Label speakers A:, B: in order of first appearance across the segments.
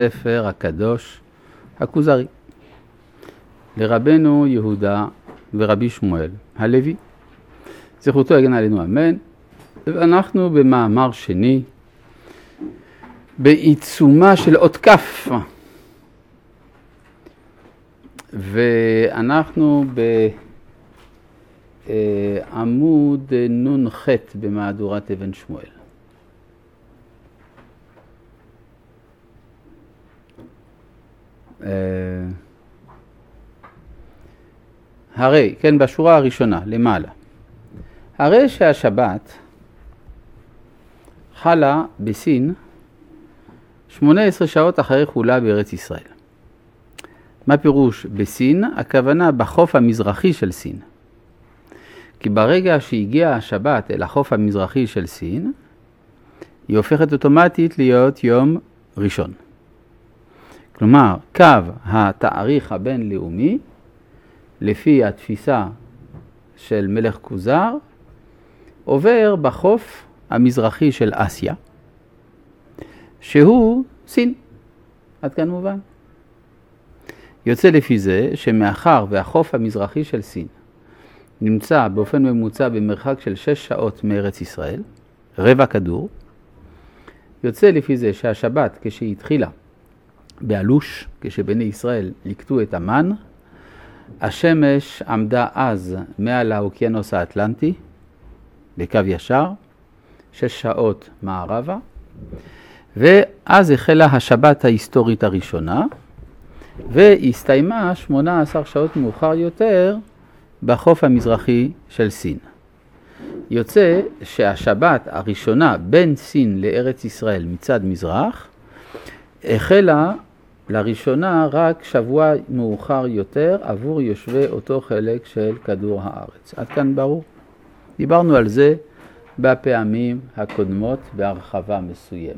A: ספר הקדוש הכוזרי לרבנו יהודה ורבי שמואל הלוי, זכותו יגן עלינו אמן. ואנחנו במאמר שני בעיצומה של אות כף, ואנחנו בעמוד נ"ח במהדורת אבן שמואל. הרי, כן, בשורה הראשונה, למעלה. הרי שהשבת חלה בסין 18 שעות אחרי חולה בארץ ישראל. מה פירוש בסין? הכוונה בחוף המזרחי של סין. כי ברגע שהגיעה השבת אל החוף המזרחי של סין, היא הופכת אוטומטית להיות יום ראשון. כלומר, קו התאריך הבינלאומי, לפי התפיסה של מלך כוזר, עובר בחוף המזרחי של אסיה, שהוא סין. עד כאן מובן. יוצא לפי זה שמאחר והחוף המזרחי של סין נמצא באופן ממוצע במרחק של 6 שעות מארץ ישראל, רבע כדור, יוצא לפי זה שהשבת כשהיא התחילה באלוש, כשבני ישראל לקטו את המן, השמש עמדה אז מעל האוקיינוס האטלנטי, בקו ישר, 6 שעות מערבה, ואז החלה השבת ההיסטורית הראשונה, והסתיימה 18 שעות מאוחר יותר בחוף המזרחי של סין. יוצא שהשבת הראשונה בין סין לארץ ישראל מצד מזרח, החלה לראשונה רק שבוע מאוחר יותר עבור יושבי אותו חלק של כדור הארץ. עד כאן ברור? דיברנו על זה בפעמים הקודמות בהרחבה מסוימת.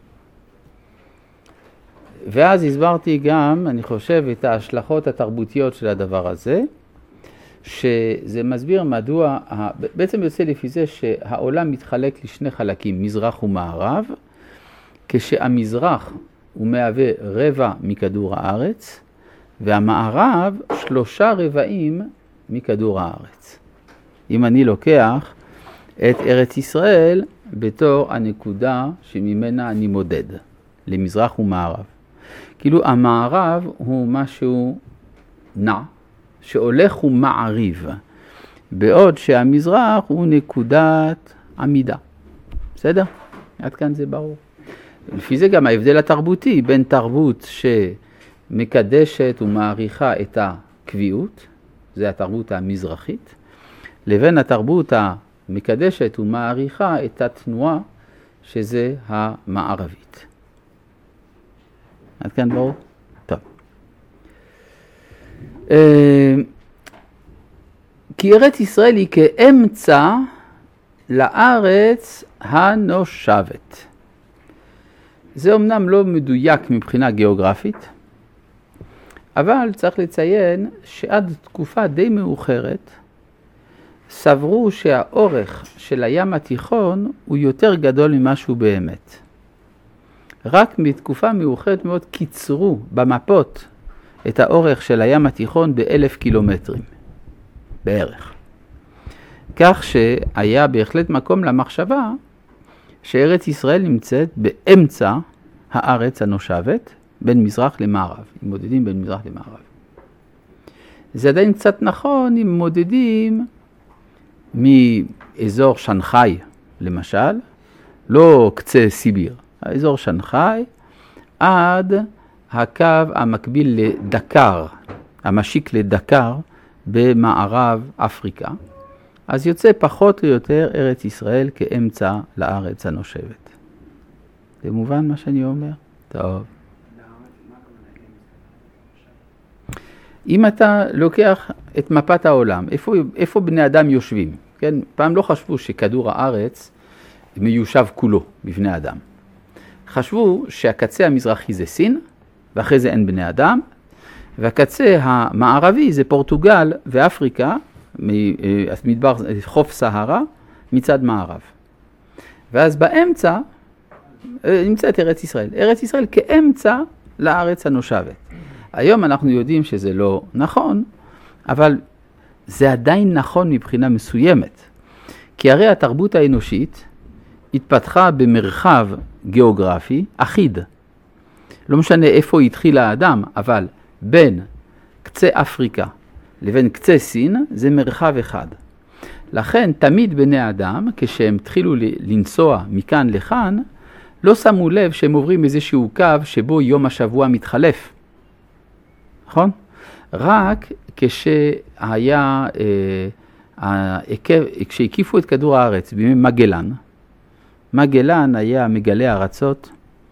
A: ואז הסברתי גם, אני חושב, את ההשלכות התרבותיות של הדבר הזה, שזה מסביר מדוע, בעצם יוצא לפי זה שהעולם מתחלק לשני חלקים, מזרח ומערב, כשהמזרח הוא מהווה רבע מכדור הארץ, והמערב 3/4 מכדור הארץ. אם אני לוקח את ארץ ישראל בתור הנקודה שממנה אני מודד, למזרח ומערב. כאילו המערב הוא משהו נע, שהולך ומעריב, בעוד שהמזרח הוא נקודת עמידה. בסדר? עד כאן זה ברור. לפי זה גם ההבדל התרבותי בין תרבות שמקדשת ומעריכה את הקביעות, זה התרבות המזרחית, לבין התרבות המקדשת ומעריכה את התנועה, שזה המערבית. עד כאן ברור? טוב. כי ארץ ישראל היא כאמצע לארץ הנושבת. זה אומנם לא מדויק מבחינה גיאוגרפית, אבל צריך לציין שעד תקופה די מאוחרת סברו שהאורך של הים התיכון הוא יותר גדול ממה שהוא באמת. רק מתקופה מאוחרת מאוד קיצרו במפות את האורך של הים התיכון ב1,000 קילומטרים בערך. כך שהיה בהחלט מקום למחשבה שארץ ישראל נמצאת באמצע הארץ הנושבת, בין מזרח למערב, אם מודדים בין מזרח למערב. זה עדיין קצת נכון אם מודדים מאזור שנגחאי, למשל, לא קצה סיביר, האזור שנגחאי, עד הקו המקביל לדקר, המשיק לדקר במערב אפריקה. אז יוצא פחות או יותר ארץ ישראל כאמצע לארץ הנושבת. זה מובן מה שאני אומר? טוב. אם אתה לוקח את מפת העולם, איפה בני אדם יושבים? כן? פעם לא חשבו שכדור הארץ מיושב כולו בבני אדם. חשבו שהקצה המזרחי זה סין, ואחרי זה אין בני אדם, והקצה המערבי זה פורטוגל ואפריקה, מדבר חוף סהרה מצד מערב. ואז באמצע נמצאת ארץ ישראל. ארץ ישראל כאמצע לארץ הנושבת. היום אנחנו יודעים שזה לא נכון, אבל זה עדיין נכון מבחינה מסוימת. כי הרי התרבות האנושית התפתחה במרחב גיאוגרפי אחיד. לא משנה איפה התחיל האדם, אבל בין קצה אפריקה לבין קצה סין זה מרחב אחד. לכן תמיד בני אדם, כשהם התחילו לנסוע מכאן לכאן, לא שמו לב שהם עוברים איזשהו קו שבו יום השבוע מתחלף. נכון? רק כשהיה, כשהקיפו את כדור הארץ בימי מגלן, מגלן היה מגלה ארצות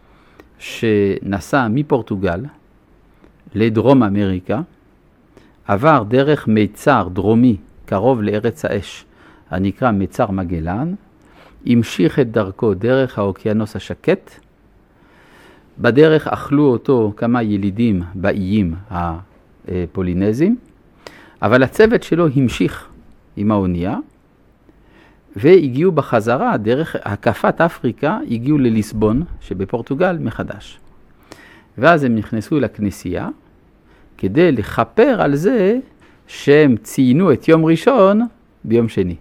A: שנסע מפורטוגל לדרום אמריקה, עבר דרך מיצר דרומי קרוב לארץ האש, הנקרא מיצר מגלן, המשיך את דרכו דרך האוקיינוס השקט, בדרך אכלו אותו כמה ילידים באיים הפולינזיים, אבל הצוות שלו המשיך עם האונייה, והגיעו בחזרה, דרך הקפת אפריקה, הגיעו לליסבון שבפורטוגל מחדש. ואז הם נכנסו לכנסייה, כדי לכפר על זה שהם ציינו את יום ראשון ביום שני.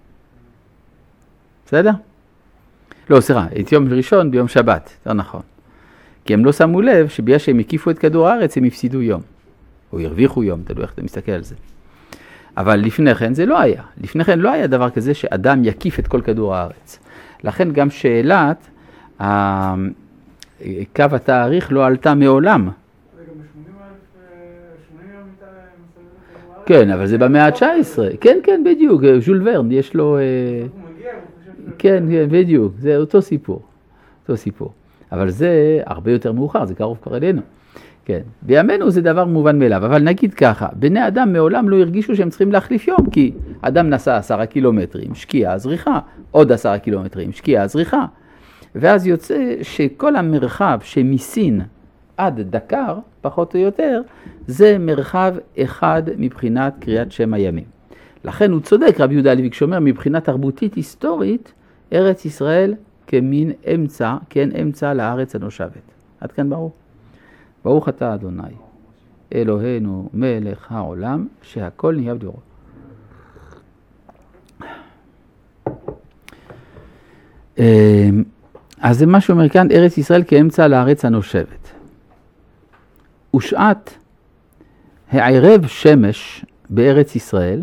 A: בסדר? לא, סליחה, את יום ראשון ביום שבת, יותר נכון. כי הם לא שמו לב שבגלל שהם הקיפו את כדור הארץ, הם הפסידו יום. או הרוויחו יום, תלוי איך אתה מסתכל על זה. אבל לפני כן זה לא היה. לפני כן לא היה דבר כזה שאדם יקיף את כל כדור הארץ. לכן גם שאלת קו התאריך לא עלתה מעולם. כן, אבל זה במאה ה-19. כן, כן, בדיוק. ז'ול ורן, יש לו... כן, בדיוק. זה אותו סיפור. אותו סיפור. אבל זה הרבה יותר מאוחר, זה קרוב כבר אלינו. כן, בימינו זה דבר מובן מאליו, אבל נגיד ככה, בני אדם מעולם לא הרגישו שהם צריכים להחליף יום, כי אדם נסע 10 קילומטרים, שקיעה, זריחה, עוד 10 קילומטרים, שקיעה, זריחה. ואז יוצא שכל המרחב שמסין עד דקר, פחות או יותר, זה מרחב אחד מבחינת קריאת שם הימים. לכן הוא צודק, רבי יהודה הלוי, כשאומר מבחינת תרבותית היסטורית, ארץ ישראל כמין אמצע, כן אמצע לארץ הנושבת. עד כאן ברור? ברוך אתה אדוני, אלוהינו מלך העולם, שהכל נהיה בדברו. אז זה מה שאומר כאן, ארץ ישראל כאמצע לארץ הנושבת. ושעת הערב שמש בארץ ישראל,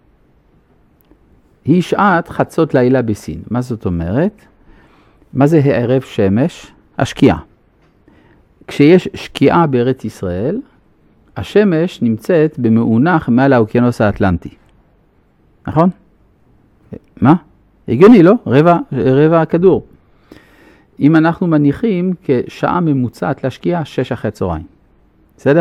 A: היא שעת חצות לילה בסין. מה זאת אומרת? מה זה הערב שמש? השקיעה. כשיש שקיעה בארץ ישראל, השמש נמצאת במאונח מעל האוקיינוס האטלנטי. נכון? מה? הגיוני, לא? רבע הכדור. אם אנחנו מניחים כשעה ממוצעת לשקיעה, 6 אחרי צהריים. בסדר?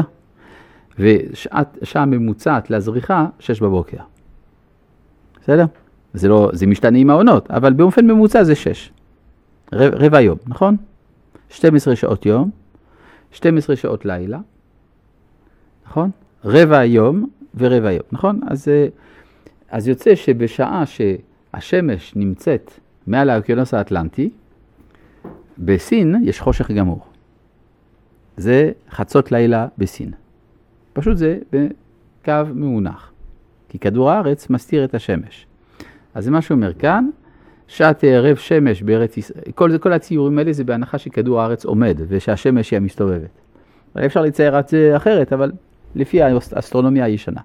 A: ושעה ממוצעת לזריחה, 6 בבוקר. בסדר? זה משתנה עם העונות, אבל באופן ממוצע זה 6. רבע יום, נכון? 12 שעות יום. 12 שעות לילה, נכון? רבע יום ורבע יום, נכון? אז יוצא שבשעה שהשמש נמצאת מעל האוקיינוס האטלנטי, בסין יש חושך גמור. זה חצות לילה בסין. פשוט זה בקו מאונח. כי כדור הארץ מסתיר את השמש. אז זה מה שאומר כאן, שעת ערב שמש בארץ ישראל, כל הציורים האלה זה בהנחה שכדור הארץ עומד ושהשמש היא המסתובבת. אפשר לצייר את זה אחרת, אבל לפי האסטרונומיה הישנה.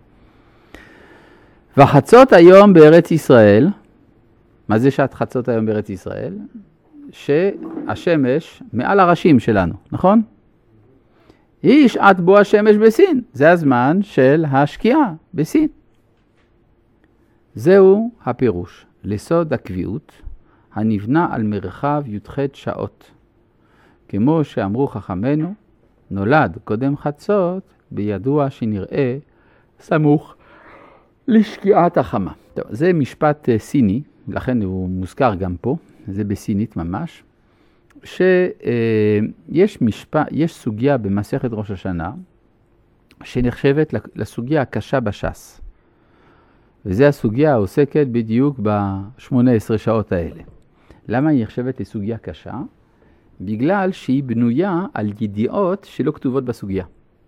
A: וחצות היום בארץ ישראל, מה זה שעת חצות היום בארץ ישראל? שהשמש מעל הראשים שלנו, נכון? היא שעת בו השמש בסין, זה הזמן של השקיעה בסין. זהו הפירוש. לסוד הקביעות הנבנה על מרחב י"ח שעות. כמו שאמרו חכמינו, נולד קודם חצות בידוע שנראה סמוך לשקיעת החמה. טוב, זה משפט סיני, לכן הוא מוזכר גם פה, זה בסינית ממש, שיש סוגיה במסכת ראש השנה שנחשבת לסוגיה הקשה בש"ס. וזה הסוגיה העוסקת בדיוק ב-18 שעות האלה. למה היא נחשבת לסוגיה קשה? בגלל שהיא בנויה על ידיעות שלא כתובות בסוגיה.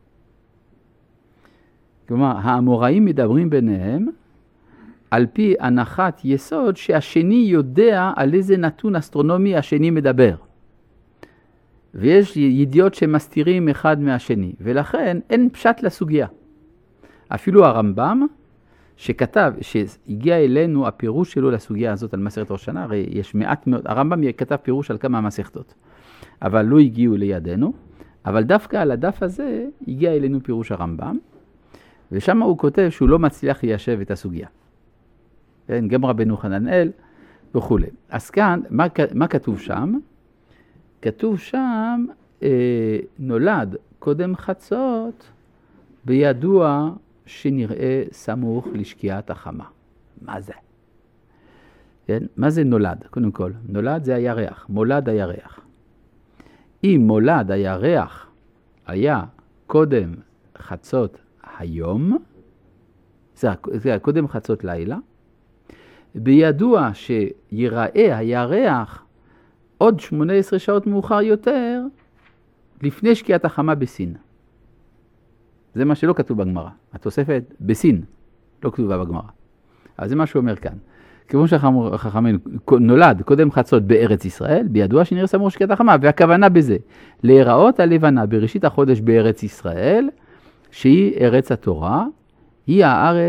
A: כלומר, האמוראים מדברים ביניהם על פי הנחת יסוד שהשני יודע על איזה נתון אסטרונומי השני מדבר. ויש ידיעות שמסתירים אחד מהשני, ולכן אין פשט לסוגיה. אפילו הרמב"ם, שכתב, שהגיע אלינו הפירוש שלו לסוגיה הזאת על מסכת ראש השנה, הרי יש מעט מאוד, הרמב"ם כתב פירוש על כמה מסכתות, אבל לא הגיעו לידינו, אבל דווקא על הדף הזה הגיע אלינו פירוש הרמב"ם, ושם הוא כותב שהוא לא מצליח ליישב את הסוגיה. כן, גם רבנו חננאל וכו'. אז כאן, מה כתוב שם? כתוב שם, נולד קודם חצות, בידוע שנראה סמוך לשקיעת החמה. מה זה? כן? מה זה נולד? קודם כל, נולד זה הירח, מולד הירח. אם מולד הירח היה קודם חצות היום, זה קודם חצות לילה, בידוע שיראה הירח עוד 18 שעות מאוחר יותר, לפני שקיעת החמה בסין. זה מה שלא כתוב בגמרא. התוספת בסין לא כתובה בגמרא. אז זה מה שהוא אומר כאן. כמו שהחכמים נולד קודם חצות בארץ ישראל, בידוע שנראה סמוך שקיעת החמה, והכוונה בזה, להיראות הלבנה בראשית החודש בארץ ישראל, שהיא ארץ התורה, היא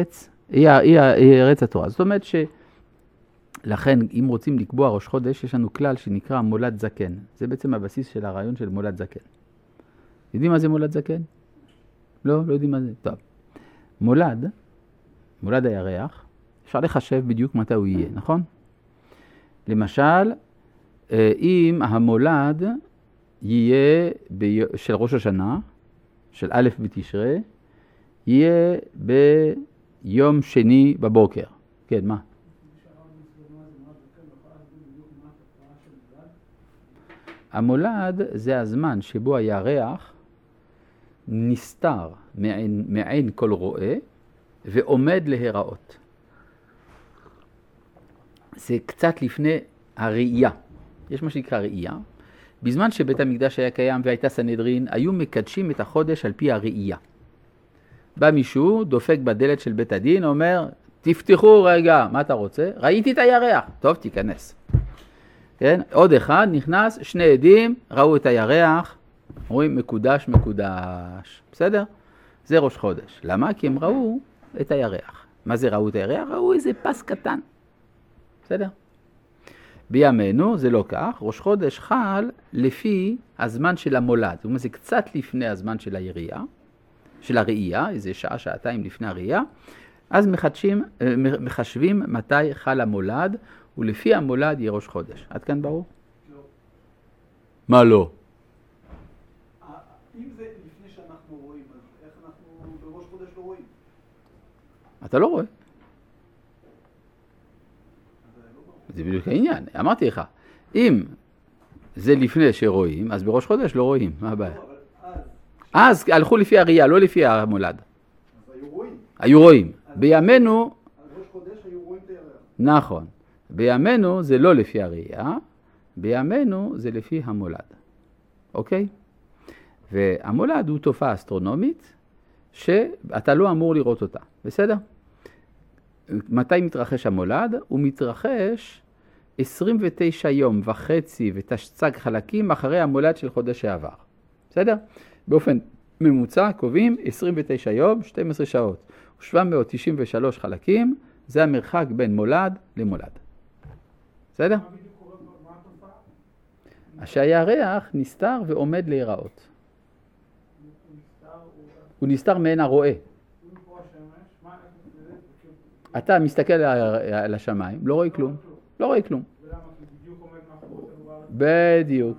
A: ארץ התורה. זאת אומרת לכן, אם רוצים לקבוע ראש חודש, יש לנו כלל שנקרא מולד זקן. זה בעצם הבסיס של הרעיון של מולד זקן. יודעים מה זה מולד זקן? לא יודעים מה זה. טוב. מולד הירח, אפשר לחשב בדיוק מתי הוא יהיה, נכון? למשל, אם המולד יהיה של ראש השנה, של א' בתשרי, יהיה ביום שני בבוקר. כן, מה? המולד זה הזמן שבו הירח נסתר מעין כל רואה ועומד להיראות. זה קצת לפני הראייה. יש מה שנקרא ראייה. בזמן שבית המקדש היה קיים והייתה סנהדרין, היו מקדשים את החודש על פי הראייה. בא מישהו, דופק בדלת של בית הדין, אומר, תפתחו רגע, מה אתה רוצה? ראיתי את הירח. טוב, תיכנס. כן? עוד אחד נכנס, שני עדים, ראו את הירח, אומרים מקודש. בסדר? זה ראש חודש. למה? כי הם ראו את הירח. מה זה ראו את הירח? ראו איזה פס קטן. בסדר? בימינו זה לא כך, ראש חודש חל לפי הזמן של המולד. זאת אומרת, זה קצת לפני הזמן של הראייה, איזה שעה, שעתיים לפני הראייה. אז מחשבים מתי חל המולד, ולפי המולד יהיה ראש חודש. עד כאן ברור?
B: לא.
A: מה לא?
B: אם זה לפני שאנחנו רואים, אז איך אנחנו בראש חודש לא רואים?
A: אתה לא רואה. זה בדיוק העניין, אמרתי לך. אם זה לפני שרואים, אז בראש חודש לא רואים. מה הבעיה? אז הלכו לפי הראייה, לא לפי המולד.
B: אז היו רואים.
A: היו רואים. בימינו...
B: על ראש חודש היו רואים את הירח.
A: נכון. בימינו זה לא לפי הראייה, בימינו זה לפי המולד. אוקיי? והמולד הוא תופעה אסטרונומית שאתה לא אמור לראות אותה. בסדר? מתי מתרחש המולד? הוא מתרחש 29 יום וחצי ותשצג חלקים אחרי המולד של חודש שעבר. בסדר? באופן ממוצע קובעים 29 יום, 12 שעות, 793 חלקים, זה המרחק בין מולד למולד. בסדר?
B: מה בדיוק קורה? מה התופעה?
A: שהירח נסתר ועומד להיראות. הוא נסתר מעין הרואה. אתה מסתכל על השמיים, לא רואה כלום. לא רואה כלום.
B: ולמה? כי בדיוק עומד מאחורי
A: בדיוק.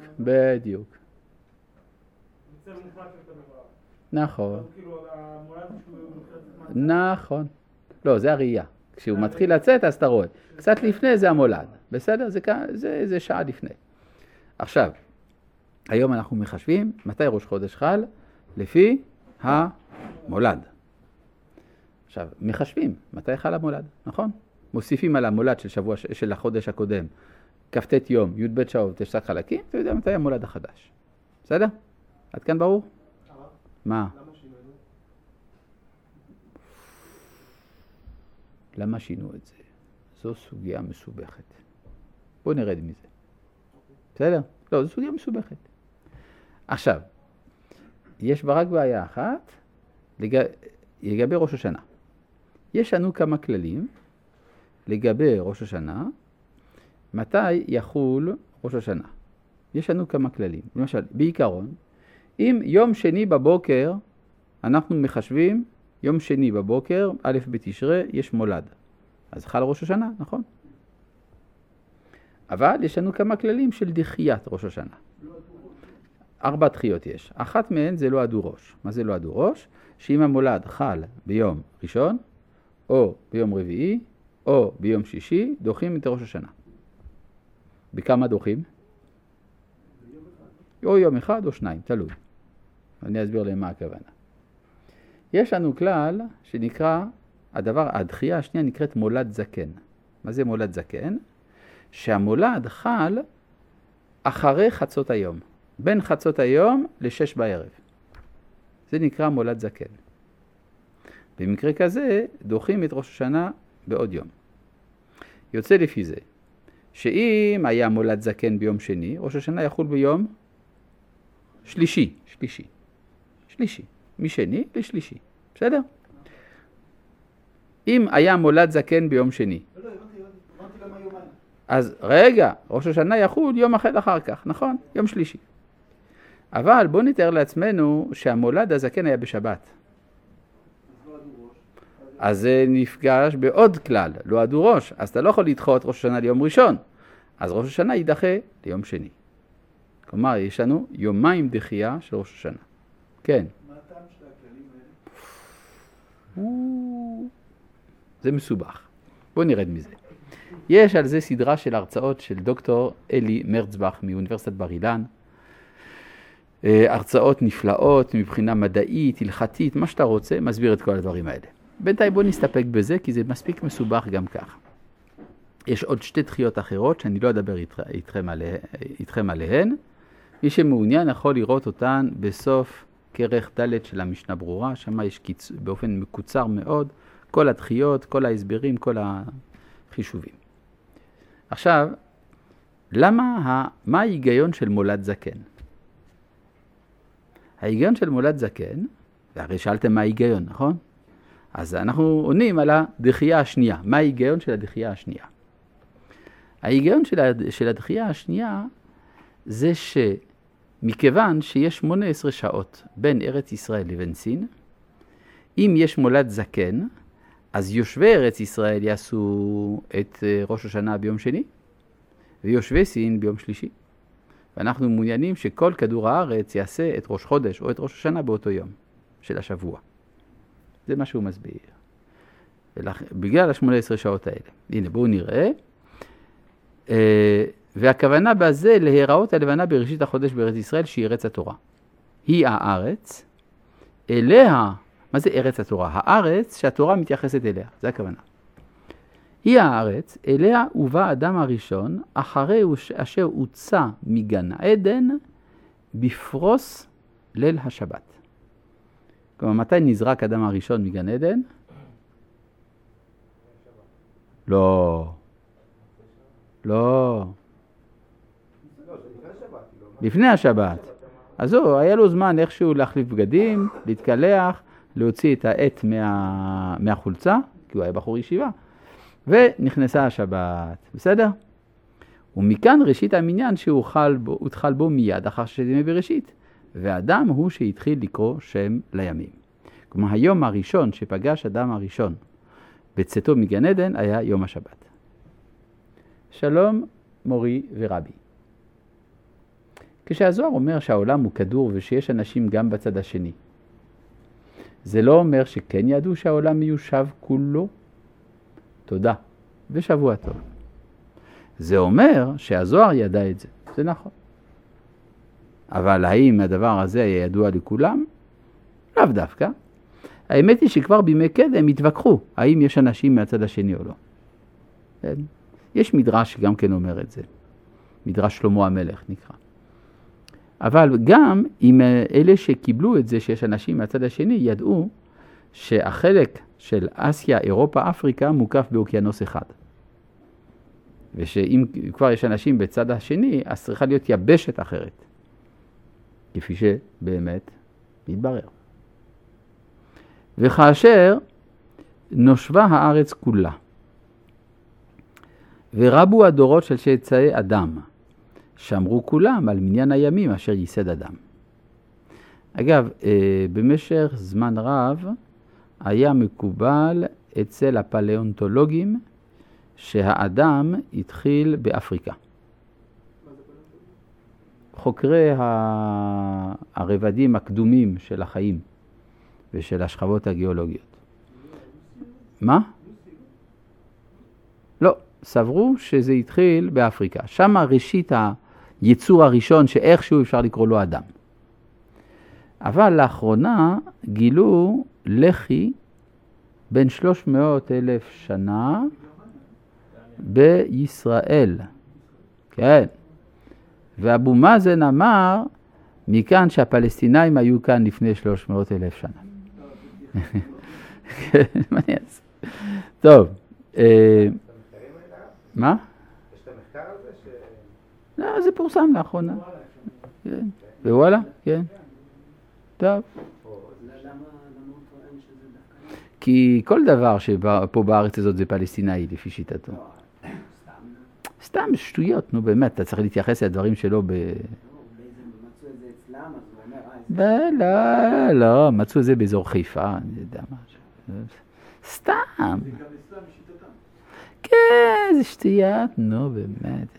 B: צל מוחלט יותר דבר.
A: נכון.
B: כאילו המולד שהוא
A: נכון. לא, זה הראייה. כשהוא מתחיל לצאת, אז אתה רואה. קצת לפני זה המולד. בסדר? זה שעה לפני. עכשיו, היום אנחנו מחשבים מתי ראש חודש חל? לפי המולד. עכשיו, מחשבים מתי חל המולד, נכון? מוסיפים על המולד של החודש הקודם כ"ט יום, י"ב שעות, תשת חלקים, אתה יודע מתי המולד החדש. בסדר? עד כאן ברור? מה? למה שינו את זה? זו סוגיה מסובכת. בואו נרד מזה. בסדר? לא, זו סוגיה מסובכת. עכשיו, יש בה רק בעיה אחת לגבי ראש השנה. יש לנו כמה כללים לגבי ראש השנה, מתי יחול ראש השנה. יש לנו כמה כללים. למשל, בעיקרון, אם יום שני בבוקר, אנחנו מחשבים, יום שני בבוקר, א' בתשרי, יש מולד. אז חל ראש השנה, נכון? אבל יש לנו כמה כללים של דחיית ראש השנה. 4 דחיות יש. אחת מהן זה לא עדו ראש. מה זה לא עדו ראש? שאם המולד חל ביום ראשון, או ביום רביעי, או ביום שישי, דוחים את ראש השנה. בכמה דוחים? או יום אחד או 2, תלוי. אני אסביר להם מה הכוונה. יש לנו כלל שנקרא, הדחייה השנייה נקראת מולד זקן. מה זה מולד זקן? שהמולד חל אחרי חצות היום. בין חצות היום ל6 בערב. זה נקרא מולד זקן. במקרה כזה דוחים את ראש השנה בעוד יום. יוצא לפי זה, שאם היה מולד זקן ביום שני, ראש השנה יחול ביום שלישי. משני לשלישי. בסדר? אם היה מולד זקן ביום שני.
B: לא, הבנתי למה יומיים.
A: אז רגע, ראש השנה יחול יום אחר כך, נכון? יום שלישי. אבל בוא נתאר לעצמנו שהמולד הזקן היה בשבת. אז זה נפגש בעוד כלל, לא עדו ראש. אז אתה לא יכול לדחות ראש השנה ליום ראשון. אז ראש השנה יידחה ליום שני. כלומר, יש לנו יומיים דחייה של ראש השנה. כן.
B: מה הטעם של הכללים האלה?
A: זה מסובך. בואו נרד מזה. יש על זה סדרה של הרצאות של דוקטור אלי מרצבך מאוניברסיטת בר אילן. הרצאות נפלאות מבחינה מדעית, הלכתית, מה שאתה רוצה, מסביר את כל הדברים האלה. בינתיים בואו נסתפק בזה, כי זה מספיק מסובך גם כך. יש עוד 2 דחיות אחרות שאני לא אדבר איתכם עליהן. מי שמעוניין יכול לראות אותן בסוף כרך ד' של המשנה ברורה. שם יש באופן מקוצר מאוד כל הדחיות, כל ההסברים, כל החישובים. עכשיו, מה ההיגיון של מולד זקן? ההיגיון של מולד זקן, והרי שאלתם מה ההיגיון, נכון? אז אנחנו עונים על הדחייה השנייה. מה ההיגיון של הדחייה השנייה? ההיגיון של הדחייה השנייה זה שמכיוון שיש 18 שעות בין ארץ ישראל לבין סין, אם יש מולד זקן, אז יושבי ארץ ישראל יעשו את ראש השנה ביום שני, ויושבי סין ביום שלישי. ואנחנו מעוניינים שכל כדור הארץ יעשה את ראש חודש או את ראש השנה באותו יום של השבוע. זה מה שהוא מסביר. בגלל ה-18 שעות האלה. הנה, בואו נראה. והכוונה בזה להיראות הלבנה בראשית החודש בארץ ישראל שהיא ארץ התורה. היא הארץ, אליה, מה זה ארץ התורה? הארץ שהתורה מתייחסת אליה, זה הכוונה. היא הארץ, אליה הובא אדם הראשון, אחרי אשר הוצא מגן עדן, בפרוס ליל השבת. כלומר, מתי נזרק אדם הראשון מגן עדן? לא. לפני השבת. אז זהו, היה לו זמן איכשהו להחליף בגדים, להתקלח, להוציא את העט מהחולצה, כי הוא היה בחור ישיבה, ונכנסה השבת. בסדר? ומכאן ראשית המניין שהותחל בו מיד אחר ששת בראשית. ואדם הוא שהתחיל לקרוא שם לימים. כלומר, היום הראשון שפגש אדם הראשון בצאתו מגן עדן היה יום השבת. שלום מורי ורבי. כשהזוהר אומר שהעולם הוא כדור ושיש אנשים גם בצד השני, זה לא אומר שכן ידעו שהעולם מיושב כולו? תודה ושבוע טוב. זה אומר שהזוהר ידע את זה. זה נכון. אבל האם הדבר הזה היה ידוע לכולם? לאו דווקא. האמת היא שכבר בימי קדם התווכחו האם יש אנשים מהצד השני או לא. יש מדרש שגם כן אומר את זה. מדרש שלמה המלך נקרא. אבל גם אם אלה שקיבלו את זה שיש אנשים מהצד השני ידעו שהחלק של אסיה, אירופה, אפריקה מוקף באוקיינוס אחד. ושאם כבר יש אנשים בצד השני, אז צריכה להיות יבשת אחרת. כפי שבאמת מתברר. וכאשר נושבה הארץ כולה, ורבו הדורות של צאצאי אדם, שמרו כולם על מניין הימים אשר ייסד אדם. אגב, במשך זמן רב היה מקובל אצל הפלאונטולוגים שהאדם התחיל באפריקה. חוקרי הרבדים הקדומים של החיים ושל השכבות הגיאולוגיות. מה? לא, סברו שזה התחיל באפריקה. שם ראשית היצור הראשון שאיכשהו אפשר לקרוא לו אדם. אבל לאחרונה גילו לחי בין 300,000 שנה בישראל. כן. ואבו מאזן אמר מכאן שהפלסטינאים היו כאן לפני 300,000 שנה. מה אני אעשה? טוב. מה?
C: יש את המחקר הזה ש...
A: לא, זה פורסם לאחרונה. ווואלה? כן. טוב.
B: למה הוא טוען שזה דווקא?
A: כי כל דבר שפה בארץ הזאת זה פלסטינאי לפי שיטתו. סתם שטויות, נו באמת, אתה צריך להתייחס לדברים שלו
B: מצאו את זה אצלם, אז הוא אומר,
A: לא, מצאו את זה באזור חיפה, אני יודע מה. סתם.
B: זה גם אצלם בשיטתם.
A: כן, זה שטויות, נו באמת.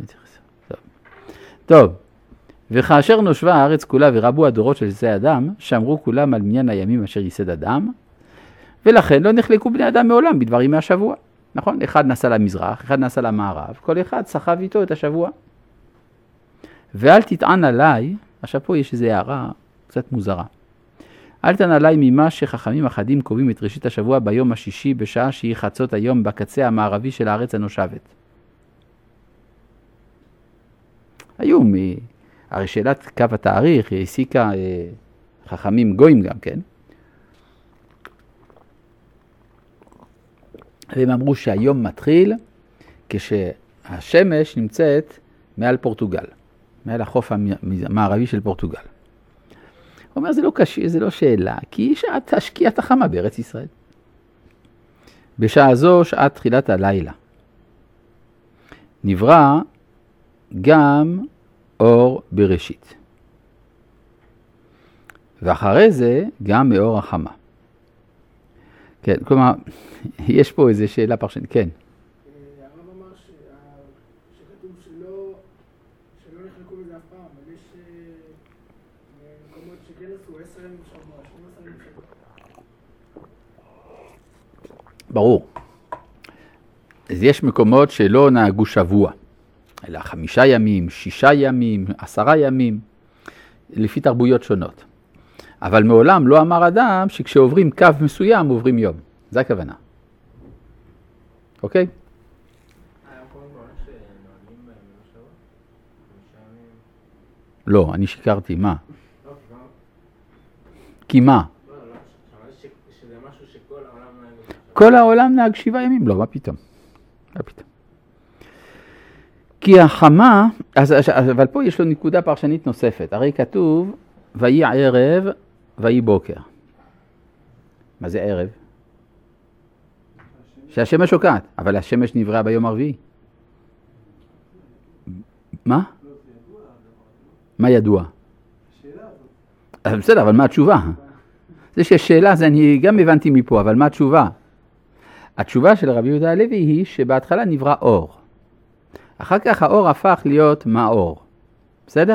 A: טוב, וכאשר נושבה הארץ כולה ורבו הדורות של צאצאי אדם, שמרו כולם על מניין הימים אשר ייסד אדם, ולכן לא נחלקו בני אדם מעולם בדבר ימי השבוע. נכון? אחד נסע למזרח, אחד נסע למערב, כל אחד סחב איתו את השבוע. ואל תטען עליי, עכשיו פה יש איזו הערה קצת מוזרה. אל תטען עליי ממה שחכמים אחדים קובעים את ראשית השבוע ביום השישי בשעה שהיא חצות היום בקצה המערבי של הארץ הנושבת. היום, הרי שאלת קו התאריך, היא העסיקה חכמים גויים גם, כן? והם אמרו שהיום מתחיל כשהשמש נמצאת מעל פורטוגל, מעל החוף המערבי של פורטוגל. הוא אומר, זה לא קשה, זה לא שאלה, כי שעת השקיעת החמה בארץ ישראל. בשעה זו, שעת תחילת הלילה. נברא גם אור בראשית. ואחרי זה גם מאור החמה. כן, כלומר, יש פה איזו שאלה פרשנית, כן.
B: הרב אמר שכתוב שלא נחלקו בזה אף פעם, אבל יש מקומות שכן עשו 10 ימים שבוע, 12 ימים שבוע.
A: ברור. אז יש מקומות שלא נהגו שבוע, אלא 5 ימים, 6 ימים, 10 ימים, לפי תרבויות שונות. אבל מעולם לא אמר אדם שכשעוברים קו מסוים עוברים יום. זה הכוונה. אוקיי? לא, אני שיקרתי. מה? כי מה?
C: שזה משהו שכל העולם נהג...
A: כל העולם נהג 7 ימים? לא, מה פתאום? מה פתאום? כי החמה, אבל פה יש לו נקודה פרשנית נוספת. הרי כתוב, ויהי ערב, ויהי בוקר. מה זה ערב? שהשמש שוקעת, אבל השמש נבראה ביום הרביעי. מה? מה ידוע? בסדר, אבל מה התשובה? זה ששאלה, זה אני גם הבנתי מפה, אבל מה התשובה? התשובה של רבי יהודה הלוי היא שבהתחלה נברא אור. אחר כך האור הפך להיות מאור. בסדר?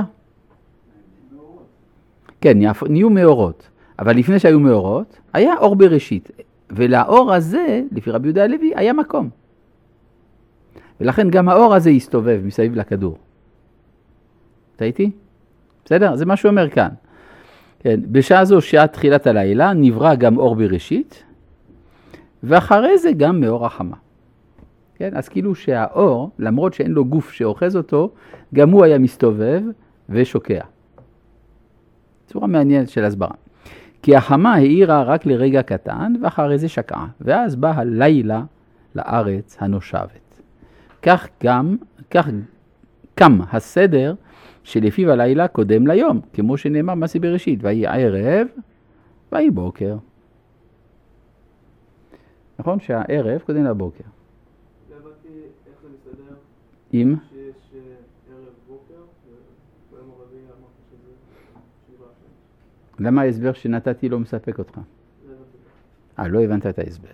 A: כן, נהיו מאורות. אבל לפני שהיו מאורות, היה אור בראשית. ולאור הזה, לפי רבי יהודה הלוי, היה מקום. ולכן גם האור הזה הסתובב מסביב לכדור. אתה איתי? בסדר? זה מה שהוא אומר כאן. כן, בשעה זו, שעת תחילת הלילה, נברא גם אור בראשית, ואחרי זה גם מאור החמה. כן? אז כאילו שהאור, למרות שאין לו גוף שאוחז אותו, גם הוא היה מסתובב ושוקע. צורה מעניינת של הסברה. כי החמה העירה רק לרגע קטן, ואחרי זה שקעה. ואז בא הלילה לארץ הנושבת. כך קם הסדר שלפיו הלילה קודם ליום, כמו שנאמר מעשה בראשית, ויהי ערב, ויהי בוקר. נכון שהערב קודם לבוקר.
B: לא הבנתי איך זה מסתדר
A: אם?
B: שיש ערב בוקר, וביום הרביעי אמרת שזה שבעה שם.
A: למה ההסבר שנתתי לא מספק אותך?
B: לא הבנתי.
A: לא הבנת את ההסבר.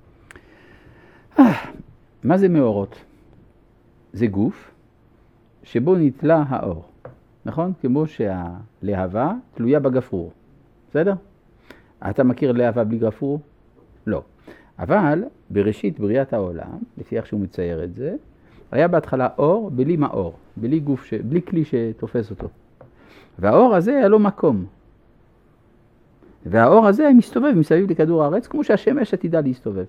A: מה זה מאורות? זה גוף שבו נתלה האור, נכון? כמו שהלהבה תלויה בגפרור, בסדר? אתה מכיר להבה בלי גפרור? לא. אבל בראשית בריאת העולם, לפי איך שהוא מצייר את זה, היה בהתחלה אור בלי מאור, בלי גוף, בלי כלי שתופס אותו. והאור הזה היה לו מקום. והאור הזה היה מסתובב מסביב לכדור הארץ, כמו שהשמש עתידה להסתובב.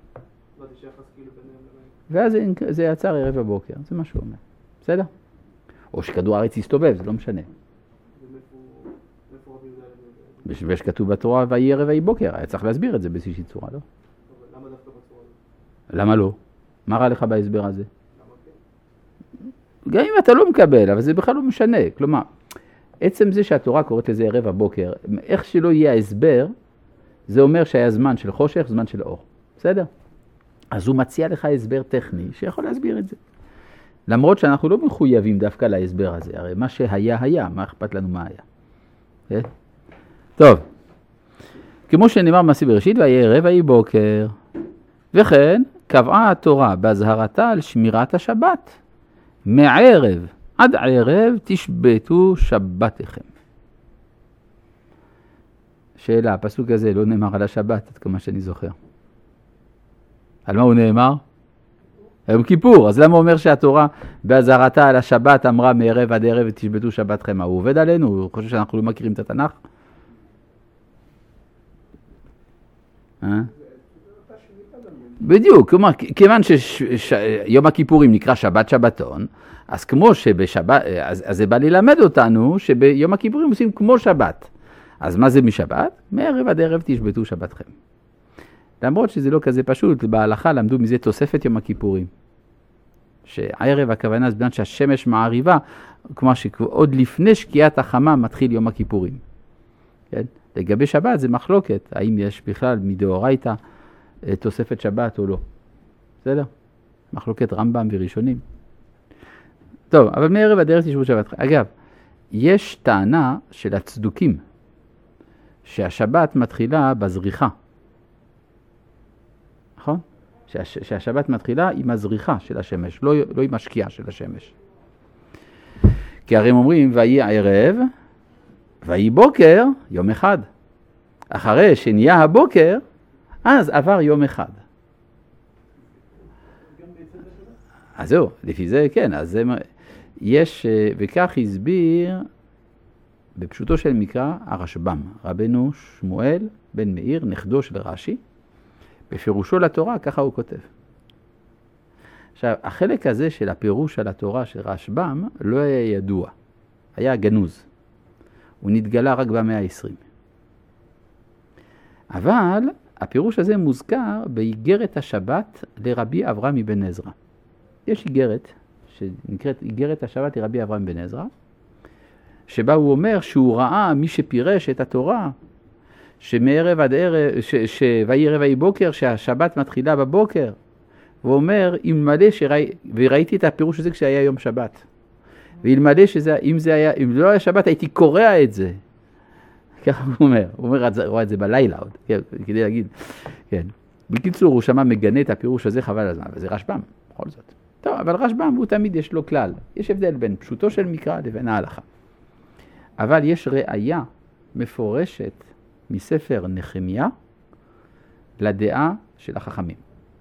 A: ואז זה יצר ערב הבוקר, זה מה שהוא אומר. בסדר? או שכדור הארץ יסתובב, זה לא משנה. ושכתוב בתורה ויהי ערב ויהי בוקר, היה צריך להסביר את זה באיזושהי צורה, לא?
B: למה דווקא בצורה הזאת?
A: למה לא? מה רע לך בהסבר הזה? גם אם אתה לא מקבל, אבל זה בכלל לא משנה. כלומר, עצם זה שהתורה קוראת לזה ערב הבוקר, איך שלא יהיה ההסבר, זה אומר שהיה זמן של חושך, זמן של אור. בסדר? אז הוא מציע לך הסבר טכני שיכול להסביר את זה. למרות שאנחנו לא מחויבים דווקא להסבר הזה, הרי מה שהיה היה, מה אכפת לנו מה היה. כן? טוב, כמו שנאמר מעשה בראשית, ויהי ערב ויהי בוקר, וכן קבעה התורה בהזהרתה על שמירת השבת. מערב עד ערב תשבתו שבתכם. שאלה, הפסוק הזה לא נאמר על השבת, עד כמה שאני זוכר. על מה הוא נאמר? יום כיפור. אז למה הוא אומר שהתורה בהזהרתה על השבת אמרה מערב עד ערב ותשבתו שבתכם? הוא עובד עלינו? הוא חושב שאנחנו לא מכירים את התנ"ך? בדיוק, כלומר, כיוון שיום הכיפורים נקרא שבת שבתון, אז כמו שבשבת, אז זה בא ללמד אותנו שביום הכיפורים עושים כמו שבת. אז מה זה משבת? מערב עד ערב תשבתו שבתכם. למרות שזה לא כזה פשוט, בהלכה למדו מזה תוספת יום הכיפורים. שהערב הכוונה זה בזמן שהשמש מעריבה, כלומר שעוד לפני שקיעת החמה מתחיל יום הכיפורים. כן? לגבי שבת זה מחלוקת, האם יש בכלל מדאורייתא תוספת שבת או לא. בסדר? מחלוקת רמב"ם וראשונים. טוב, אבל מערב עד ערב תשבתו שבתכם. אגב, יש טענה של הצדוקים, שהשבת מתחילה בזריחה. נכון? שהשבת מתחילה עם הזריחה של השמש, לא עם השקיעה של השמש. כי הרי הם אומרים, ויהי ערב, ויהי בוקר, יום אחד. אחרי שנהיה הבוקר, אז עבר יום אחד. אז זהו, לפי זה כן, אז זה יש, וכך הסביר בפשוטו של מקרא הרשב"ם, רבנו שמואל בן מאיר, נכדו של רש"י, בפירושו לתורה, ככה הוא כותב. עכשיו, החלק הזה של הפירוש על התורה של רשב"ם לא היה ידוע, היה גנוז. הוא נתגלה רק במאה ה-20. אבל הפירוש הזה מוזכר באיגרת השבת לרבי אברהם אבן עזרא. יש איגרת שנקראת איגרת השבת לרבי אברהם אבן עזרא, שבה הוא אומר שהוא ראה מי שפירש את התורה, שמערב עד ערב, ויהי ערב ויהי בוקר, שהשבת מתחילה בבוקר. והוא אומר, וראיתי את הפירוש הזה כשהיה יום שבת. ואלמלא אם לא היה שבת, הייתי קורא את זה. ככה הוא אומר. הוא רואה את זה בלילה עוד, כדי להגיד. כן. בקיצור, הוא שמה מגנה את הפירוש הזה חבל הזמן, אבל זה רשב"ם, בכל זאת. טוב, אבל רשב"ם הוא תמיד יש לו כלל. יש הבדל בין פשוטו של מקרא לבין ההלכה. אבל יש ראיה מפורשת מספר נחמיה לדעה של החכמים.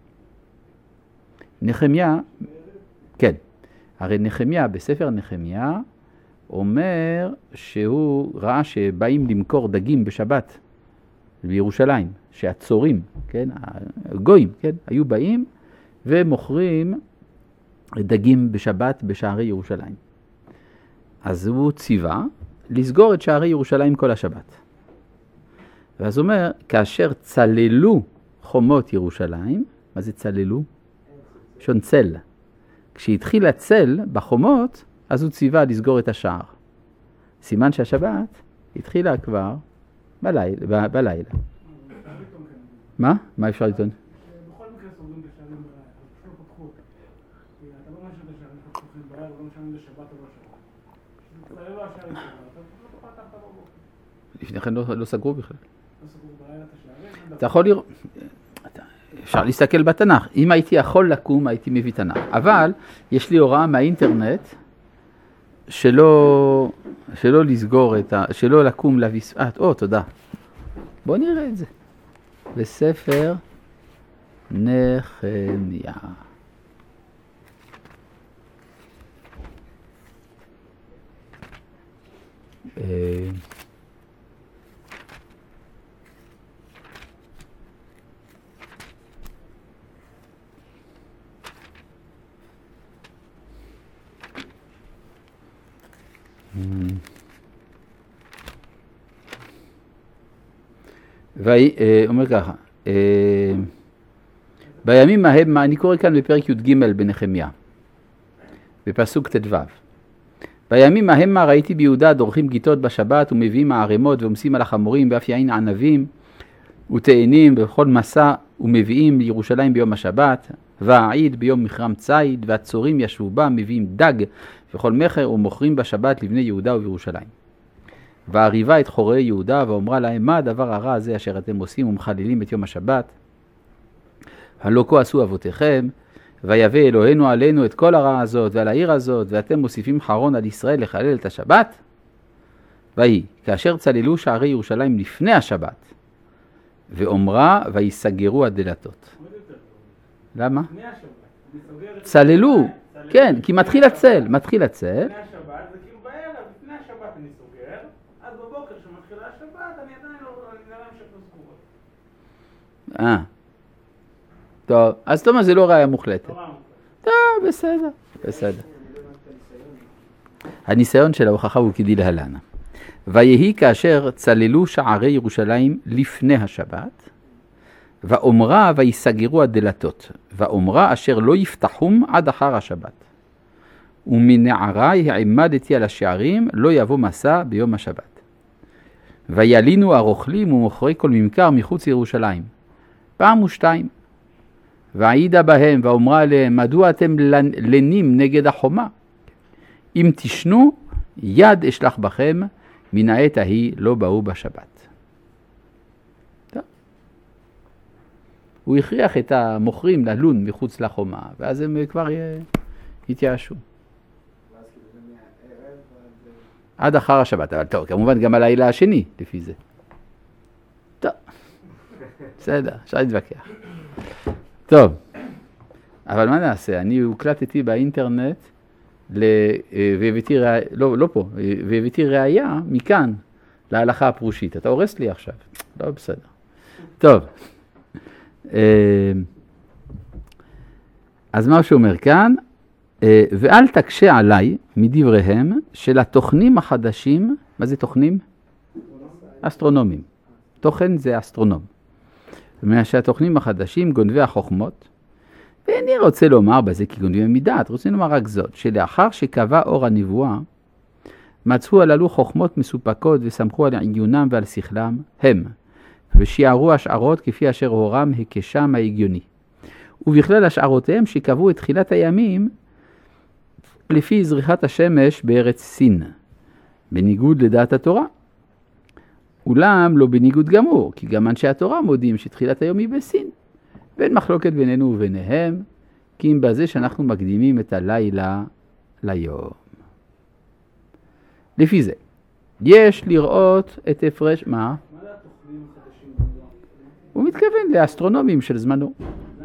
A: נחמיה, כן, הרי נחמיה בספר נחמיה אומר שהוא ראה שבאים למכור דגים בשבת בירושלים, שהצורים, כן, הגויים, כן, היו באים ומוכרים דגים בשבת בשערי ירושלים. אז הוא ציווה לסגור את שערי ירושלים כל השבת. ואז הוא אומר, כאשר צללו חומות ירושלים, מה זה צללו? שון צל. כשהתחיל הצל בחומות, אז הוא ציווה לסגור את השער. סימן שהשבת התחילה כבר בלילה. מה? מה אפשר לטעון?
B: בכל מקרה סוגרים את השערים בלילה, אז לא פתחו אותם. אתה לא משאיר את השערים פתוחים בלילה, לא משנה אם זה שבת או לא שבת. זה לא השערים שלך, אתה לא פתחת בבוקר.
A: לפני כן לא סגרו בכלל.
B: לא סגרו בלילה את השערים.
A: אתה יכול לראות, אפשר להסתכל בתנ"ך. אם הייתי יכול לקום, הייתי מביא תנ"ך. אבל יש לי הוראה מהאינטרנט שלא לסגור שלא לקום להביא תודה. בוא נראה את זה. בספר נחמיה. אומר ככה, בימים ההם, אני קורא כאן בפרק י"ג בנחמיה, בפסוק ט"ו. בימים ההם ראיתי ביהודה דורכים גיטות בשבת ומביאים הערימות ועומסים על החמורים ואף יין ענבים ותאנים בכל מסע ומביאים לירושלים ביום השבת והעיד ביום מחרם ציד והצורים ישבו בה מביאים דג וכל מחר ומוכרים בשבת לבני יהודה ובירושלים. והריבה את חורי יהודה ואומרה להם מה הדבר הרע הזה אשר אתם עושים ומחללים את יום השבת? הלא כה עשו אבותיכם ויבא אלוהינו עלינו את כל הרע הזאת ועל העיר הזאת ואתם מוסיפים חרון על ישראל לחלל את השבת? ויהי כאשר צללו שערי ירושלים לפני השבת ואומרה ויסגרו הדלתות. למה? צללו, כן, כי מתחיל הצל.
B: לפני השבת, זה כאילו בערב, לפני השבת אני סוגר, אז בבוקר שמתחילה השבת, אני עדיין לא המשך לסגורות.
A: טוב, אז זאת אומרת, זה לא ראיה מוחלטת. טוב, בסדר. הניסיון של ההוכחה הוא כדלהלן. ויהי כאשר צללו שערי ירושלים לפני השבת, ואומרה ויסגרו הדלתות, ואומרה אשר לא יפתחום עד אחר השבת. ומנערי העמדתי על השערים, לא יבוא מסע ביום השבת. וילינו הרוכלים ומוכרי כל ממכר מחוץ לירושלים. פעם ושתיים. ועידה בהם ואומרה להם, מדוע אתם לנים נגד החומה? אם תשנו, יד אשלח בכם, מן העת ההיא לא באו בשבת. הוא הכריח את המוכרים ללון מחוץ לחומה, ואז הם כבר התייאשו. עד אחר השבת, אבל טוב, כמובן גם הלילה השני, לפי זה. טוב, בסדר, אפשר להתווכח. טוב, אבל מה נעשה? אני הוקלטתי באינטרנט, והבאתי ראיה מכאן להלכה הפרושית. אתה הורס לי עכשיו, לא בסדר. טוב. אז מה שהוא אומר כאן, ואל תקשה עליי מדבריהם של התוכנים החדשים, מה זה תוכנים? אסטרונומים. תוכן זה אסטרונום. שהתוכנים החדשים גונבי החוכמות, ואני רוצה לומר בזה כי גונבי מדעת, רוצה לומר רק זאת, שלאחר שקבע אור הנבואה, מצאו הללו חוכמות מסופקות וסמכו על עיונם ועל שכלם, הם, ושיערו השערות כפי אשר הורם הקשם ההגיוני. ובכלל השערותיהם שקבעו את תחילת הימים לפי זריחת השמש בארץ סין, בניגוד לדעת התורה. אולם לא בניגוד גמור, כי גם אנשי התורה מודים שתחילת היום היא בסין. ואין מחלוקת בינינו וביניהם, כי אם בזה שאנחנו מקדימים את הלילה ליום. לפי זה, יש לראות את הפרש... מה? הוא מתכוון לאסטרונומים של זמנו.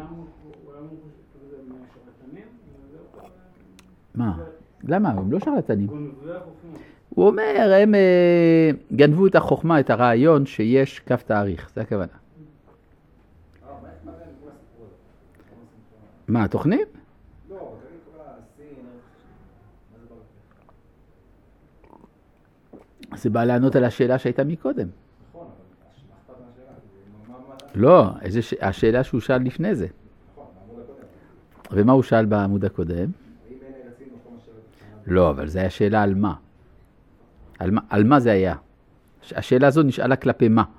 A: מה? למה? הם לא שרלטנים. הוא אומר, הם גנבו את החוכמה, את הרעיון שיש קו תאריך, זה הכוונה. מה, התוכנית?
D: לא, זה נקרא סין. מה זה בא?
A: זה בא לענות על השאלה שהייתה מקודם.
D: נכון, אבל אכפת מהשאלה.
A: לא, השאלה שהוא שאל לפני זה.
D: נכון, בעמוד הקודם.
A: ומה הוא שאל בעמוד הקודם?
D: האם אין ארצים מקום אשר...
A: לא, אבל זו היה שאלה על מה. על מה זה היה? השאלה הזו נשאלה כלפי מה?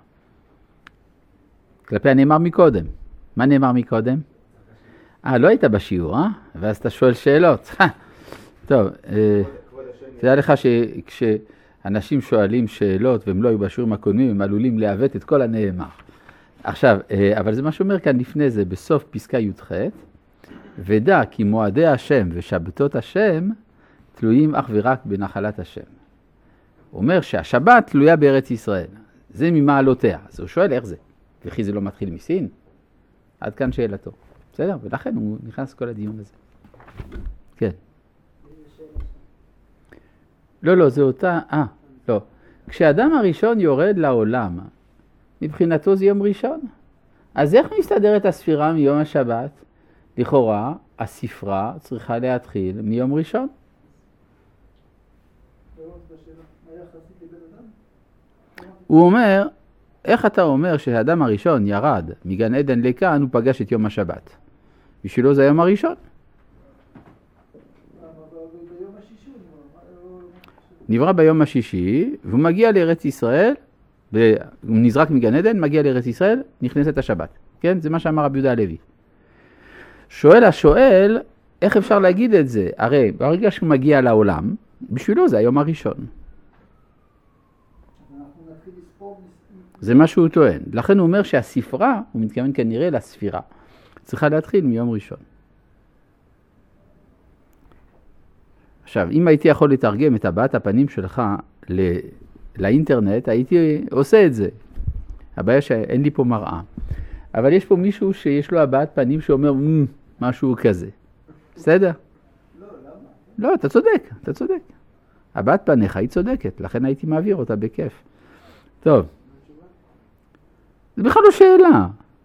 A: כלפי הנאמר מקודם. מה נאמר מקודם? לא היית בשיעור, ואז אתה שואל שאלות. טוב, תדע לך שכשאנשים שואלים שאלות והם לא היו בשיעורים הקודמים, הם עלולים לעוות את כל הנאמר. עכשיו, אבל זה מה שאומר כאן לפני זה, בסוף פסקה י"ח, ודע כי מועדי השם ושבתות השם תלויים אך ורק בנחלת השם. הוא אומר שהשבת תלויה בארץ ישראל. זה ממעלותיה. אז הוא שואל איך זה. וכי זה לא מתחיל מסין? עד כאן שאלתו. בסדר? ולכן הוא נכנס כל הדיון הזה. כן. לא, זה אותה... לא. כשאדם הראשון יורד לעולם, מבחינתו זה יום ראשון. אז איך מסתדרת הספירה מיום השבת? לכאורה, הספרה צריכה להתחיל מיום ראשון. הוא אומר, איך אתה אומר שהאדם הראשון ירד מגן עדן לכאן, הוא פגש את יום השבת? בשבילו זה היום הראשון. נברא ביום השישי, והוא מגיע לארץ ישראל, הוא נזרק מגן עדן, מגיע לארץ ישראל, נכנסת השבת. כן? זה מה שאמר רבי יהודה הלוי. שואל השואל, איך אפשר להגיד את זה? הרי ברגע שהוא מגיע לעולם, בשבילו זה היום הראשון. זה מה שהוא טוען. לכן הוא אומר שהספרה, הוא מתכוון כנראה לספירה, צריכה להתחיל מיום ראשון. עכשיו, אם הייתי יכול לתרגם את הבעת הפנים שלך לאינטרנט, הייתי עושה את זה. הבעיה שאין לי פה מראה. אבל יש פה מישהו שיש לו הבעת פנים שאומר משהו כזה. בסדר? לא, אתה צודק. הבעת פניך היא צודקת, לכן הייתי מעביר אותה בכיף. טוב. זה בכלל לא שאלה.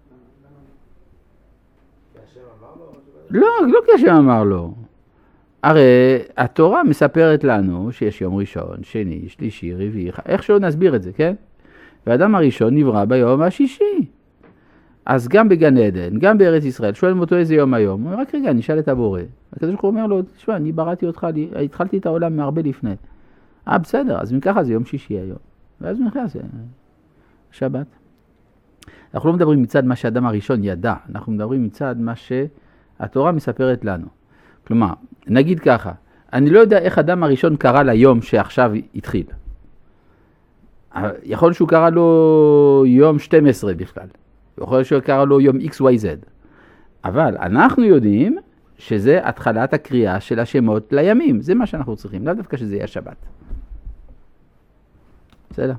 A: לא כי השם אמר לו. הרי התורה מספרת לנו שיש יום ראשון, שני, שלישי, רביעי, איך שלא נסביר את זה, כן? והאדם הראשון נברא ביום השישי. אז גם בגן עדן, גם בארץ ישראל, שואלים אותו איזה יום היום. הוא אומר, רק רגע, נשאל את הבורא. הקדוש ברוך הוא אומר לו, תשמע, אני בראתי אותך, התחלתי את העולם מהרבה לפני. בסדר, אז מככה זה יום שישי היום. ואז הוא נכנס, שבת. אנחנו לא מדברים מצד מה שהאדם הראשון ידע, אנחנו מדברים מצד מה שהתורה מספרת לנו. כלומר, נגיד ככה, אני לא יודע איך האדם הראשון קרא ליום שעכשיו התחיל. יכול להיות שהוא קרא לו יום 12 בכלל. יכול להיות שהוא קרא לו יום XYZ. אבל אנחנו יודעים שזה התחלת הקריאה של השמות לימים. זה מה שאנחנו צריכים, לא דווקא שזה יהיה שבת. בסדר.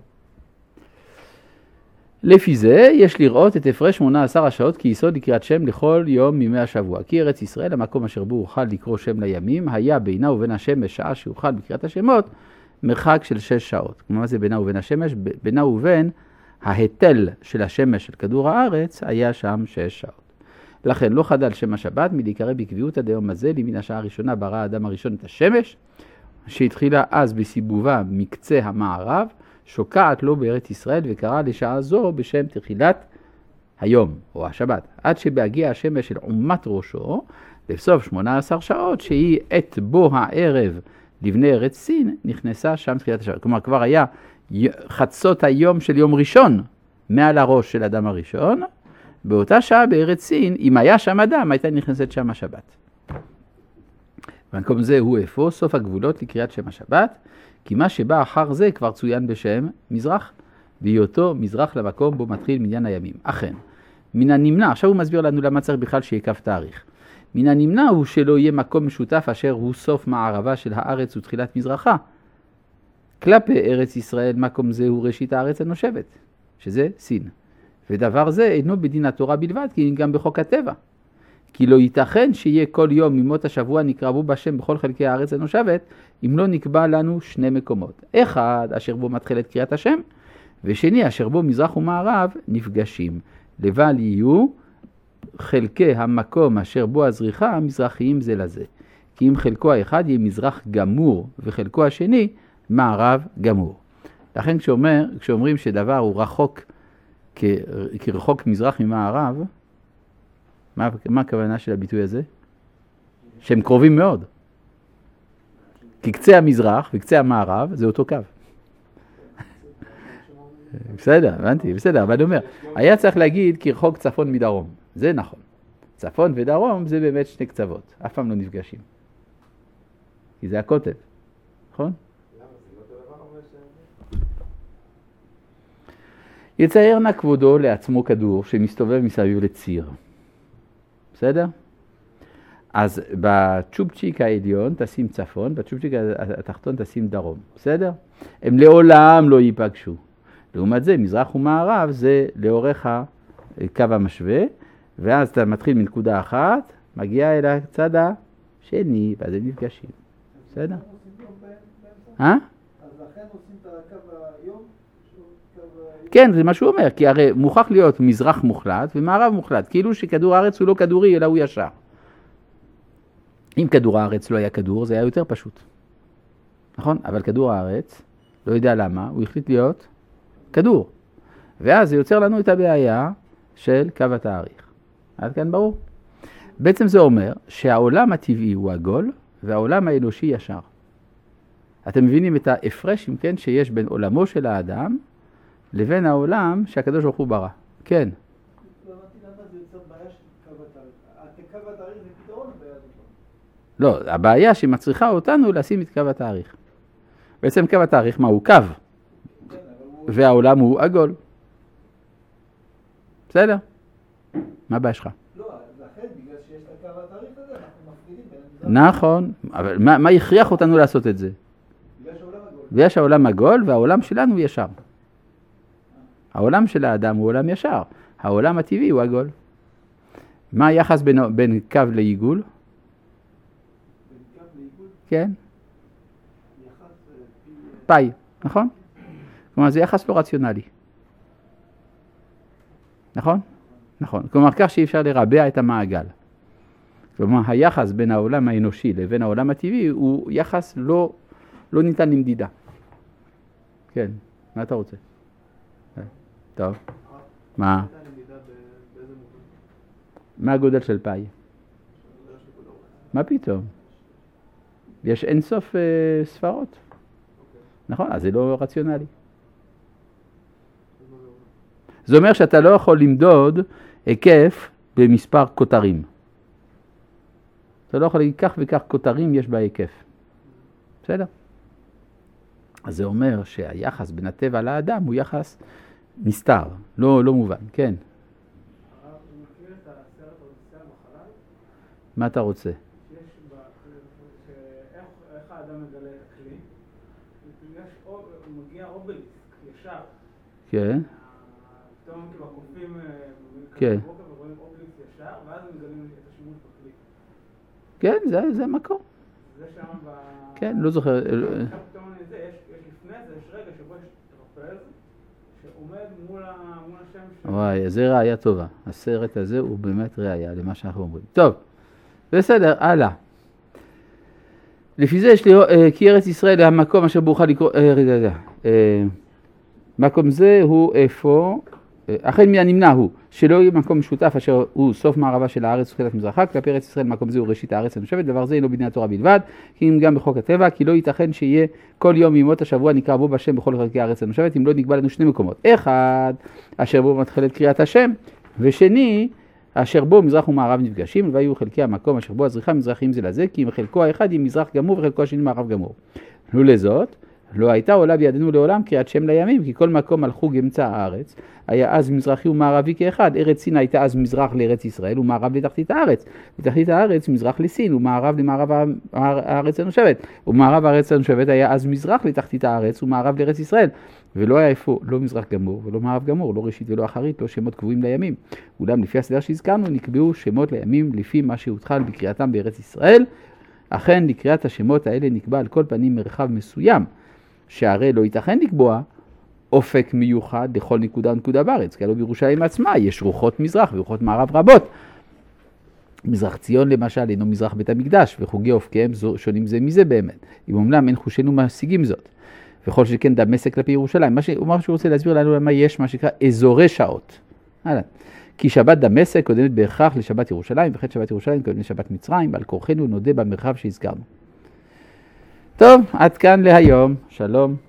A: לפי זה יש לראות את הפרש 18 השעות כיסוד לקריאת שם לכל יום מימי השבוע. כי ארץ ישראל, המקום אשר בו אוכל לקרוא שם לימים, היה בינה ובין השמש שעה שאוכל בקריאת השמות, מרחק של 6 שעות. מה זה בינה ובין השמש? בינה ובין ההיטל של השמש של כדור הארץ היה שם 6 שעות. לכן לא חדל שם השבת מלהיקרא בקביעות עד היום הזה, למן השעה הראשונה ברא האדם הראשון את השמש, שהתחילה אז בסיבובה מקצה המערב, שוקעת לו בארץ ישראל וקרא לשעה זו בשם תחילת היום או השבת, עד שבהגיע השמש של עומת ראשו, בסוף 18 שעות שהיא עת בו הערב לבני ארץ סין, נכנסה שם תחילת השבת. כלומר כבר היה חצות היום של יום ראשון מעל הראש של אדם הראשון, באותה שעה בארץ סין, אם היה שם אדם, הייתה נכנסת שם השבת. במקום זה הוא איפה סוף הגבולות לקריאת שם השבת, כי מה שבא אחר זה כבר צוין בשם מזרח, בהיותו מזרח למקום בו מתחיל מניין הימים. אכן, מן הנמנע, עכשיו הוא מסביר לנו למה צריך בכלל שיקף תאריך. מן הנמנע הוא שלא יהיה מקום משותף אשר הוא סוף מערבה של הארץ ותחילת מזרחה. כלפי ארץ ישראל מקום זה הוא ראשית הארץ הנושבת, שזה סין. ודבר זה אינו בדין התורה בלבד, כי גם בחוק הטבע. כי לא ייתכן שיהיה כל יום ממות השבוע נקרבו בשם בכל חלקי הארץ הנושבת, אם לא נקבע לנו 2 מקומות. אחד אשר בו מתחילת קריאת השם, ושני אשר בו מזרח ומערב נפגשים. לבל יהיו חלקי המקום אשר בו הזריחה מזרחיים זה לזה. כי אם חלקו האחד יהיה מזרח גמור וחלקו השני מערב גמור. לכן כשאומרים שדבר הוא רחוק כרחוק מזרח ממערב, מה הכוונה של הביטוי הזה? שהם קרובים מאוד. כי קצה המזרח וקצה המערב זה אותו קו. בסדר, הבנתי, בסדר, אבל אני אומר, היה צריך להגיד כרחוק צפון מדרום. זה נכון. צפון ודרום זה באמת שני קצוות, אף פעם לא נפגשים. כי זה הקוטב, נכון? יצייר נא כבודו לעצמו כדור שמסתובב מסביב לציר. בסדר? אז בצ'ופצ'יק העליון תשים צפון, בצ'ופצ'יק התחתון תשים דרום. בסדר? הם לעולם לא ייפגשו. לעומת זה, מזרח ומערב זה לאורך הקו המשווה, ואז אתה מתחיל מנקודה אחת, מגיע אל הצד השני, ואז הם נפגשים. בסדר?
D: אז לכן עושים את הקו היום?
A: כן, זה מה שהוא אומר, כי הרי מוכרח להיות מזרח מוחלט ומערב מוחלט, כאילו שכדור הארץ הוא לא כדורי, אלא הוא ישר. אם כדור הארץ לא היה כדור, זה היה יותר פשוט. נכון? אבל כדור הארץ, לא יודע למה, הוא החליט להיות כדור. ואז זה יוצר לנו את הבעיה של קו התאריך. עד כאן ברור? בעצם זה אומר שהעולם הטבעי הוא עגול, והעולם האנושי ישר. אתם מבינים את ההפרש, אם כן, שיש בין עולמו של האדם, לבין העולם שהקדוש ברוך הוא ברא. כן.
D: לא אמרתי למה זה יוצר בעיה של קו התאריך. קו התאריך זה פתרון הבעיה הזאת.
A: לא, הבעיה שמצריכה אותנו לשים את קו התאריך. בעצם קו התאריך מה הוא? קו. והעולם הוא עגול. בסדר? מה הבעיה שלך?
D: לא, לכן בגלל שיש את הקו התאריך הזה, אנחנו מפרידים בין...
A: נכון, אבל מה יכריח אותנו לעשות את זה?
D: בגלל שהעולם עגול.
A: בגלל שהעולם עגול והעולם שלנו ישר. העולם של האדם הוא עולם ישר, העולם הטבעי הוא עגול. מה היחס בין קו לעיגול?
D: בין קו לעיגול?
A: כן.
D: יחס
A: פאי, נכון? כלומר זה יחס לא רציונלי. נכון? נכון. כלומר כך שאי אפשר לרבע את המעגל. כלומר היחס בין העולם האנושי לבין העולם הטבעי הוא יחס לא ניתן למדידה. כן, מה אתה רוצה? טוב. מה? מה הגודל של פאי? מה פתאום? יש אינסוף ספרות. נכון? אז זה לא רציונלי. זה אומר שאתה לא יכול למדוד היקף במספר כותרים. אתה לא יכול להגיד כך וכך כותרים יש בהיקף. בסדר? אז זה אומר שהיחס בין הטבע לאדם הוא יחס נסתר, לא מובן, כן.
B: הרב, הוא מכיר את הסרט אודיסאה בחלל?
A: מה אתה רוצה?
B: איך האדם מגלה את הכלי? הוא מגיע אובליסק ישר.
A: כן.
B: פתאום כאילו הקופים
A: כן.
B: בבוקר ורואים אובליסק ישר, ואז הם מגלים את השימוש בכלי.
A: כן, זה המקור.
B: זה שם ב...
A: כן, לא זוכר.
B: פתאום אני זה, יש לפני זה, יש רגע שבו יש טרפז, שעומד מול השם של...
A: וואי, זה ראיה טובה. הסרט הזה הוא באמת ראיה למה שאנחנו אומרים. טוב, בסדר, הלאה. לפי זה יש לי, כי ארץ ישראל המקום אשר ברוכה לקרוא, רגע, מקום זה הוא איפה, אכן מהנמנע הוא, שלא יהיה מקום משותף אשר הוא סוף מערבה של הארץ ותחילת מזרחה, כלפי ארץ ישראל מקום זה הוא ראשית הארץ הנושבת, דבר זה אינו בדיני התורה בלבד, כי אם גם בחוק הטבע, כי לא ייתכן שיהיה כל יום מימות השבוע נקרא בו בשם בכל חלקי הארץ הנושבת, אם לא נקבע לנו שני מקומות, אחד אשר בו מתחילת קריאת השם, ושני אשר בו מזרח ומערב נפגשים, והיו חלקי המקום אשר בו הזריחה מזרחים זה לזה, כי אם חלקו האחד יהיה מזרח גמור וחלקו השני מערב גמור. לולזאת, לא הייתה עולה בידינו לעולם קריאת שם לימים, כי כל מקום על חוג אמצע הארץ, היה אז מזרחי ומערבי כאחד, ארץ סין הייתה אז מזרח לארץ ישראל ומערב לתחתית הארץ, לתחתית הארץ מזרח לסין ומערב למערב הארץ הנושבת, ומערב הארץ הנושבת היה אז מזרח לתחתית הארץ ומערב לארץ ישראל, ולא היה איפה לא מזרח גמור ולא מערב גמור, לא ראשית ולא אחרית, לא שמות קבועים לימים, אולם לפי הסדר שהזכרנו נקבעו שמות לימים לפי מה שהותחל בקריאתם בארץ ישראל, אכן לקריאת השמות האלה נקבע על כל פנים מרחב מסוים, שהרי לא ייתכן לקבוע אופק מיוחד לכל נקודה ונקודה בארץ, כי הלוא בירושלים עצמה יש רוחות מזרח ורוחות מערב רבות, מזרח ציון למשל אינו מזרח בית המקדש, וחוגי אופקיהם שונים זה מזה באמת. אם אומנם אין חושינו משיגים זאת. וכל שכן דמשק כלפי ירושלים. מה שהוא רוצה להסביר לנו למה יש מה שנקרא אזורי שעות. כי שבת דמשק קודמת בהכרח לשבת ירושלים, וכן שבת ירושלים קודמת לשבת מצרים, ועל כורחנו נודה במרחב שהזכרנו. טוב, עד כאן להיום. שלום.